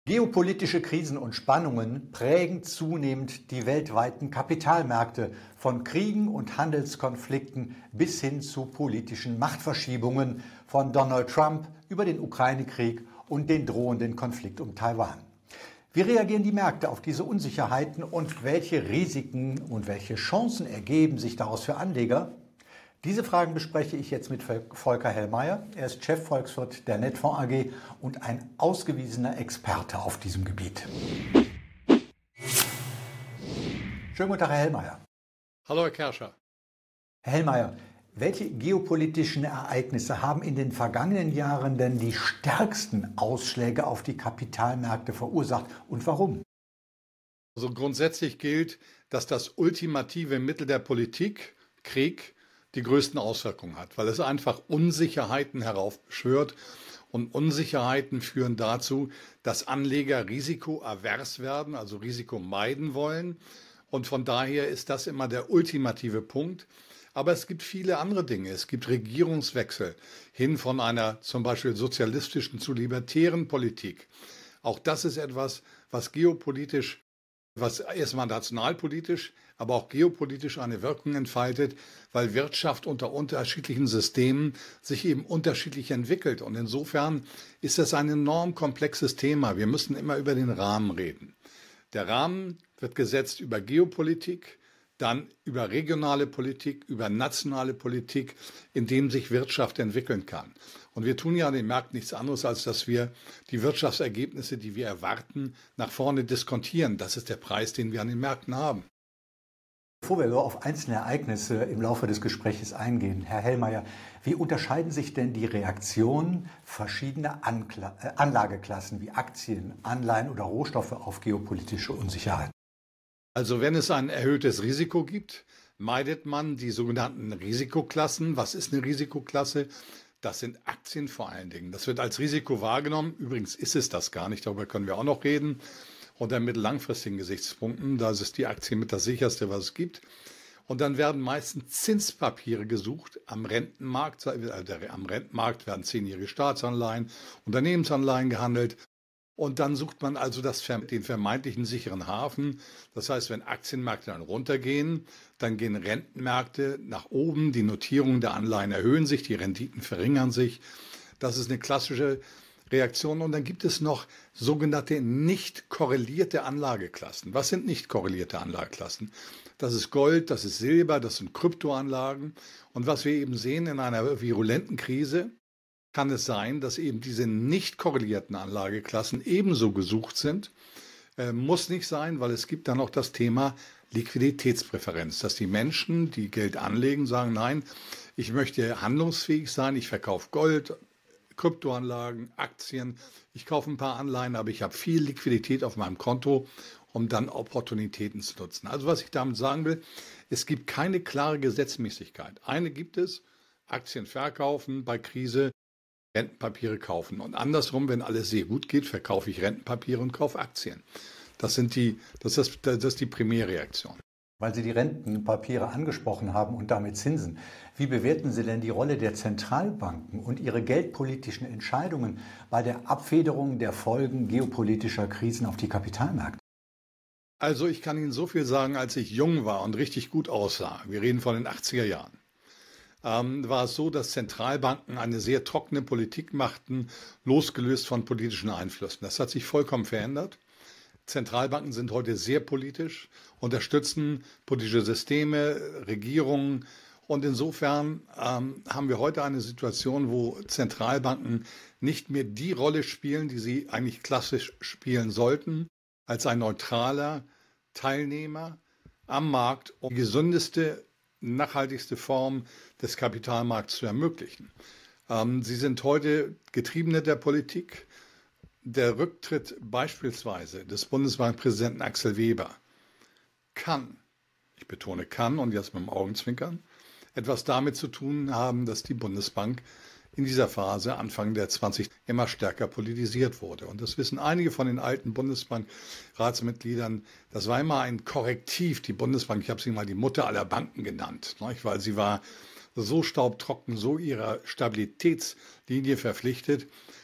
Geopolitische Krisen und Spannungen prägen zunehmend die weltweiten Kapitalmärkte, von Kriegen und Handelskonflikten bis hin zu politischen Machtverschiebungen, von Donald Trump über den Ukraine-Krieg und den drohenden Konflikt um Taiwan. Wie reagieren die Märkte auf diese Unsicherheiten und welche Risiken und welche Chancen ergeben sich daraus für Anleger? Diese Fragen bespreche ich jetzt mit Volker Hellmeier. Er ist Chefvolkswirt der Netfonds AG und ein ausgewiesener Experte auf diesem Gebiet. Schönen guten Tag, Herr Hellmeier. Hallo, Herr Kerscher. Herr Hellmeier, welche geopolitischen Ereignisse haben in den vergangenen Jahren denn die stärksten Ausschläge auf die Kapitalmärkte verursacht und warum? Also grundsätzlich gilt, dass das ultimative Mittel der Politik, Krieg, die größten Auswirkungen hat, weil es einfach Unsicherheiten heraufbeschwört und Unsicherheiten führen dazu, dass Anleger risikoavers werden, also Risiko meiden wollen, und von daher ist das immer der ultimative Punkt. Aber es gibt viele andere Dinge. Es gibt Regierungswechsel hin von einer zum Beispiel sozialistischen zu libertären Politik. Auch das ist etwas, was geopolitisch, was erstmal nationalpolitisch, aber auch geopolitisch eine Wirkung entfaltet, weil Wirtschaft unter unterschiedlichen Systemen sich eben unterschiedlich entwickelt. Und insofern ist das ein enorm komplexes Thema. Wir müssen immer über den Rahmen reden. Der Rahmen wird gesetzt über Geopolitik, dann über regionale Politik, über nationale Politik, in dem sich Wirtschaft entwickeln kann. Und wir tun ja an den Märkten nichts anderes, als dass wir die Wirtschaftsergebnisse, die wir erwarten, nach vorne diskontieren. Das ist der Preis, den wir an den Märkten haben. Bevor wir auf einzelne Ereignisse im Laufe des Gesprächs eingehen, Herr Hellmeier, wie unterscheiden sich denn die Reaktionen verschiedener Anlageklassen wie Aktien, Anleihen oder Rohstoffe auf geopolitische Unsicherheit? Also wenn es ein erhöhtes Risiko gibt, meidet man die sogenannten Risikoklassen. Was ist eine Risikoklasse? Das sind Aktien vor allen Dingen. Das wird als Risiko wahrgenommen. Übrigens ist es das gar nicht, darüber können wir auch noch reden. Unter mittel-langfristigen Gesichtspunkten, da ist die Aktie mit das sicherste, was es gibt. Und dann werden meistens Zinspapiere gesucht am Rentenmarkt. Am Rentenmarkt werden 10-jährige Staatsanleihen, Unternehmensanleihen gehandelt. Und dann sucht man also den vermeintlichen sicheren Hafen. Das heißt, wenn Aktienmärkte dann runtergehen, dann gehen Rentenmärkte nach oben, die Notierungen der Anleihen erhöhen sich, die Renditen verringern sich. Das ist eine klassische Reaktion. Und dann gibt es noch sogenannte nicht korrelierte Anlageklassen. Was sind nicht korrelierte Anlageklassen? Das ist Gold, das ist Silber, das sind Kryptoanlagen. Und was wir eben sehen in einer virulenten Krise, kann es sein, dass eben diese nicht korrelierten Anlageklassen ebenso gesucht sind. Muss nicht sein, weil es gibt dann auch das Thema Liquiditätspräferenz, dass die Menschen, die Geld anlegen, sagen, nein, ich möchte handlungsfähig sein, ich verkaufe Gold, Kryptoanlagen, Aktien, ich kaufe ein paar Anleihen, aber ich habe viel Liquidität auf meinem Konto, um dann Opportunitäten zu nutzen. Also was ich damit sagen will, es gibt keine klare Gesetzmäßigkeit. Eine gibt es, Aktien verkaufen bei Krise, Rentenpapiere kaufen. Und andersrum, wenn alles sehr gut geht, verkaufe ich Rentenpapiere und kaufe Aktien. Das ist die Primärreaktion. Weil Sie die Rentenpapiere angesprochen haben und damit Zinsen. Wie bewerten Sie denn die Rolle der Zentralbanken und ihre geldpolitischen Entscheidungen bei der Abfederung der Folgen geopolitischer Krisen auf die Kapitalmärkte? Also ich kann Ihnen so viel sagen, als ich jung war und richtig gut aussah, wir reden von den 80er Jahren, war es so, dass Zentralbanken eine sehr trockene Politik machten, losgelöst von politischen Einflüssen. Das hat sich vollkommen verändert. Zentralbanken sind heute sehr politisch, unterstützen politische Systeme, Regierungen. Und insofern haben wir heute eine Situation, wo Zentralbanken nicht mehr die Rolle spielen, die sie eigentlich klassisch spielen sollten, als ein neutraler Teilnehmer am Markt, um die gesündeste, nachhaltigste Form des Kapitalmarkts zu ermöglichen. Sie sind heute Getriebene der Politik. Der Rücktritt beispielsweise des Bundesbankpräsidenten Axel Weber kann, ich betone kann und jetzt mit dem Augenzwinkern, etwas damit zu tun haben, dass die Bundesbank in dieser Phase Anfang der 20 immer stärker politisiert wurde. Und das wissen einige von den alten Bundesbank-Ratsmitgliedern. Das war immer ein Korrektiv. Die Bundesbank, ich habe sie mal die Mutter aller Banken genannt, weil sie war so staubtrocken, so ihrer Stabilitätslinie verpflichtet.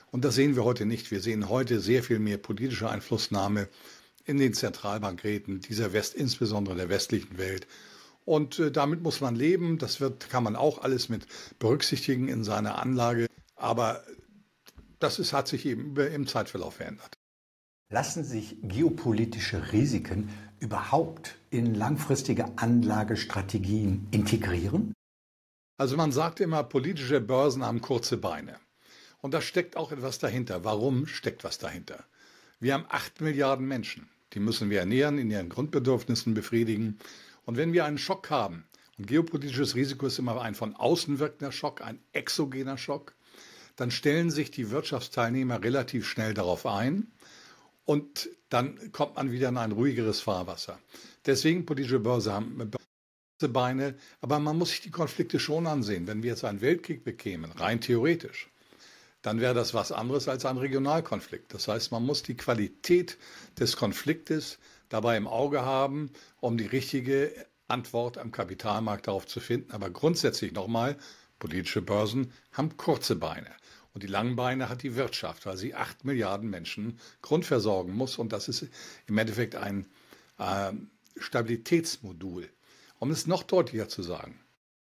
Und das sehen wir heute nicht. Wir sehen heute sehr viel mehr politische Einflussnahme in den Zentralbankräten dieser insbesondere der westlichen Welt. Und damit muss man leben. Kann man auch alles mit berücksichtigen in seiner Anlage. Aber hat sich eben im Zeitverlauf verändert. Lassen sich geopolitische Risiken überhaupt in langfristige Anlagestrategien integrieren? Also man sagt immer, politische Börsen haben kurze Beine. Und da steckt auch etwas dahinter. Warum steckt was dahinter? Wir haben 8 Milliarden Menschen. Die müssen wir ernähren, in ihren Grundbedürfnissen befriedigen. Und wenn wir einen Schock haben, und geopolitisches Risiko ist immer ein von außen wirkender Schock, ein exogener Schock, dann stellen sich die Wirtschaftsteilnehmer relativ schnell darauf ein und dann kommt man wieder in ein ruhigeres Fahrwasser. Deswegen politische Börsen haben kurze Beine, aber man muss sich die Konflikte schon ansehen. Wenn wir jetzt einen Weltkrieg bekämen, rein theoretisch, dann wäre das was anderes als ein Regionalkonflikt. Das heißt, man muss die Qualität des Konfliktes dabei im Auge haben, um die richtige Antwort am Kapitalmarkt darauf zu finden. Aber grundsätzlich nochmal, politische Börsen haben kurze Beine. Und die langen Beine hat die Wirtschaft, weil sie 8 Milliarden Menschen grundversorgen muss. Und das ist im Endeffekt ein Stabilitätsmodul. Um es noch deutlicher zu sagen,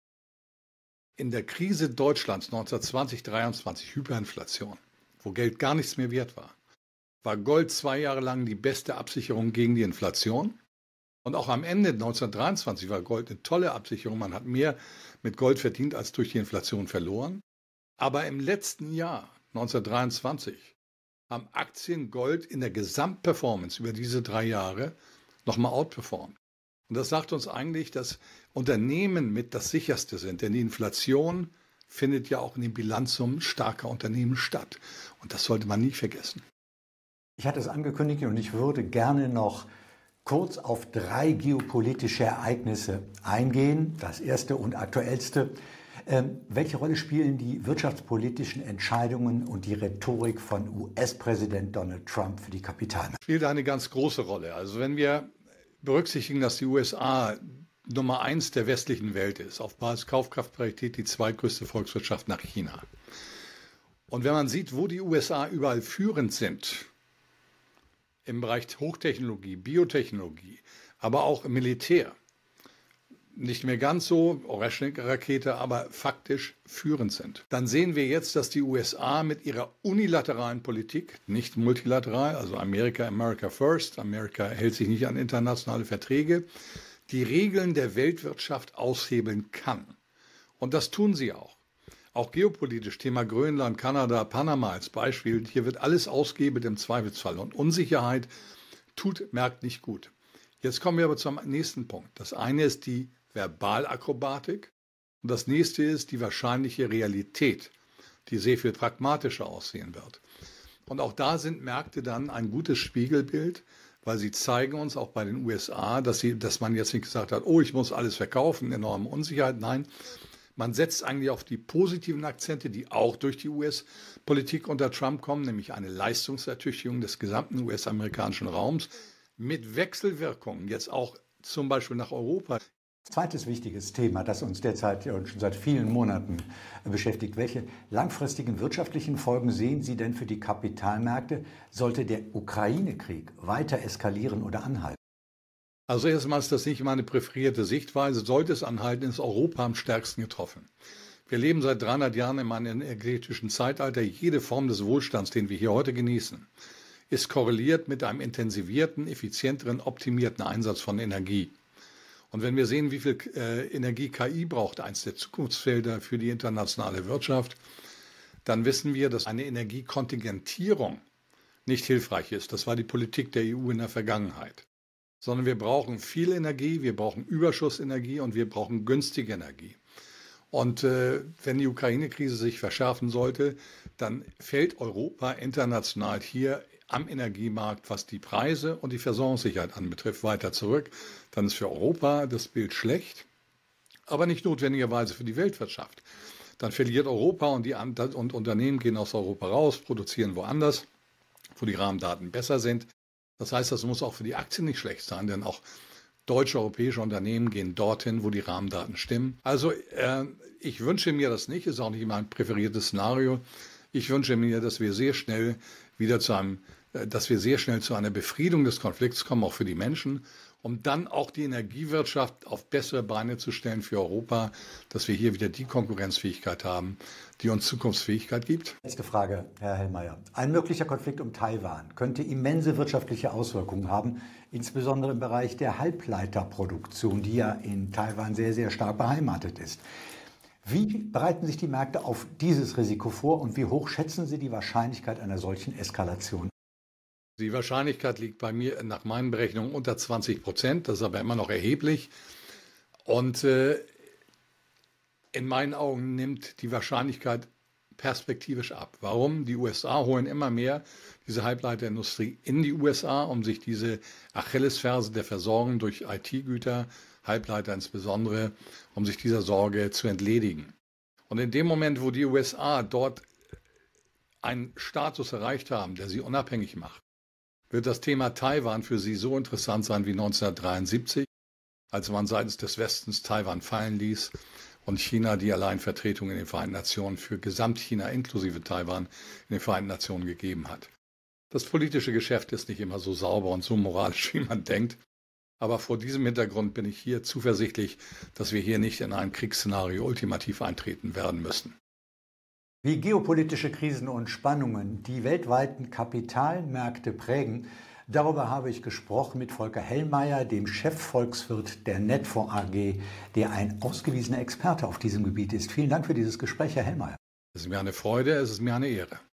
in der Krise Deutschlands 1920, 1923, Hyperinflation, wo Geld gar nichts mehr wert war Gold 2 Jahre lang die beste Absicherung gegen die Inflation. Und auch am Ende 1923 war Gold eine tolle Absicherung. Man hat mehr mit Gold verdient als durch die Inflation verloren. Aber im letzten Jahr, 1923, haben Aktien Gold in der Gesamtperformance über diese 3 Jahre nochmal outperformt. Und das sagt uns eigentlich, dass Unternehmen mit das sicherste sind. Denn die Inflation findet ja auch in den Bilanzsummen starker Unternehmen statt. Und das sollte man nie vergessen. Ich hatte es angekündigt und ich würde gerne noch kurz auf 3 geopolitische Ereignisse eingehen. Das erste und aktuellste. Welche Rolle spielen die wirtschaftspolitischen Entscheidungen und die Rhetorik von US-Präsident Donald Trump für die Kapitalmärkte? Spielt eine ganz große Rolle. Also wenn wir berücksichtigen, dass die USA Nummer 1 der westlichen Welt ist, auf Basis Kaufkraftparität die zweitgrößte Volkswirtschaft nach China. Und wenn man sieht, wo die USA überall führend sind, im Bereich Hochtechnologie, Biotechnologie, aber auch im Militär, nicht mehr ganz so, Oreschnik-Rakete, aber faktisch führend sind. Dann sehen wir jetzt, dass die USA mit ihrer unilateralen Politik, nicht multilateral, also America first, Amerika hält sich nicht an internationale Verträge, die Regeln der Weltwirtschaft aushebeln kann. Und das tun sie auch. Auch geopolitisch, Thema Grönland, Kanada, Panama als Beispiel, hier wird alles ausgehebelt im Zweifelsfall. Und Unsicherheit merkt nicht gut. Jetzt kommen wir aber zum nächsten Punkt. Das eine ist die Verbalakrobatik und das nächste ist die wahrscheinliche Realität, die sehr viel pragmatischer aussehen wird. Und auch da sind Märkte dann ein gutes Spiegelbild, weil sie zeigen uns auch bei den USA, dass man jetzt nicht gesagt hat, oh, ich muss alles verkaufen, enorme Unsicherheit. Nein, man setzt eigentlich auf die positiven Akzente, die auch durch die US-Politik unter Trump kommen, nämlich eine Leistungsertüchtigung des gesamten US-amerikanischen Raums mit Wechselwirkungen, jetzt auch zum Beispiel nach Europa. Zweites wichtiges Thema, das uns derzeit schon seit vielen Monaten beschäftigt. Welche langfristigen wirtschaftlichen Folgen sehen Sie denn für die Kapitalmärkte, sollte der Ukraine-Krieg weiter eskalieren oder anhalten? Also erstmal ist das nicht meine präferierte Sichtweise. Sollte es anhalten, ist Europa am stärksten getroffen. Wir leben seit 300 Jahren in einem energetischen Zeitalter. Jede Form des Wohlstands, den wir hier heute genießen, ist korreliert mit einem intensivierten, effizienteren, optimierten Einsatz von Energie. Und wenn wir sehen, wie viel Energie KI braucht, eines der Zukunftsfelder für die internationale Wirtschaft, dann wissen wir, dass eine Energiekontingentierung nicht hilfreich ist. Das war die Politik der EU in der Vergangenheit. Sondern wir brauchen viel Energie, wir brauchen Überschussenergie und wir brauchen günstige Energie. Und wenn die Ukraine-Krise sich verschärfen sollte, dann fällt Europa international hier am Energiemarkt, was die Preise und die Versorgungssicherheit anbetrifft, weiter zurück. Dann ist für Europa das Bild schlecht, aber nicht notwendigerweise für die Weltwirtschaft. Dann verliert Europa und Unternehmen gehen aus Europa raus, produzieren woanders, wo die Rahmendaten besser sind. Das heißt, das muss auch für die Aktien nicht schlecht sein, denn auch deutsche, europäische Unternehmen gehen dorthin, wo die Rahmendaten stimmen. Also ich wünsche mir das nicht, ist auch nicht mein präferiertes Szenario. Ich wünsche mir, dass wir sehr schnell zu einer Befriedung des Konflikts kommen, auch für die Menschen, um dann auch die Energiewirtschaft auf bessere Beine zu stellen für Europa, dass wir hier wieder die Konkurrenzfähigkeit haben, die uns Zukunftsfähigkeit gibt. Letzte Frage, Herr Hellmeier. Ein möglicher Konflikt um Taiwan könnte immense wirtschaftliche Auswirkungen haben, insbesondere im Bereich der Halbleiterproduktion, die ja in Taiwan sehr, sehr stark beheimatet ist. Wie bereiten sich die Märkte auf dieses Risiko vor und wie hoch schätzen Sie die Wahrscheinlichkeit einer solchen Eskalation? Die Wahrscheinlichkeit liegt bei mir nach meinen Berechnungen unter 20%, das ist aber immer noch erheblich. Und in meinen Augen nimmt die Wahrscheinlichkeit perspektivisch ab. Warum? Die USA holen immer mehr diese Halbleiterindustrie in die USA, um sich diese Achillesferse der Versorgung durch IT-Güter, Halbleiter insbesondere, um sich dieser Sorge zu entledigen. Und in dem Moment, wo die USA dort einen Status erreicht haben, der sie unabhängig macht, wird das Thema Taiwan für sie so interessant sein wie 1973, als man seitens des Westens Taiwan fallen ließ und China die Alleinvertretung in den Vereinten Nationen für Gesamtchina inklusive Taiwan in den Vereinten Nationen gegeben hat. Das politische Geschäft ist nicht immer so sauber und so moralisch, wie man denkt. Aber vor diesem Hintergrund bin ich hier zuversichtlich, dass wir hier nicht in ein Kriegsszenario ultimativ eintreten werden müssen. Wie geopolitische Krisen und Spannungen die weltweiten Kapitalmärkte prägen, darüber habe ich gesprochen mit Volker Hellmeier, dem Chefvolkswirt der Netfonds AG, der ein ausgewiesener Experte auf diesem Gebiet ist. Vielen Dank für dieses Gespräch, Herr Hellmeier. Es ist mir eine Freude, es ist mir eine Ehre.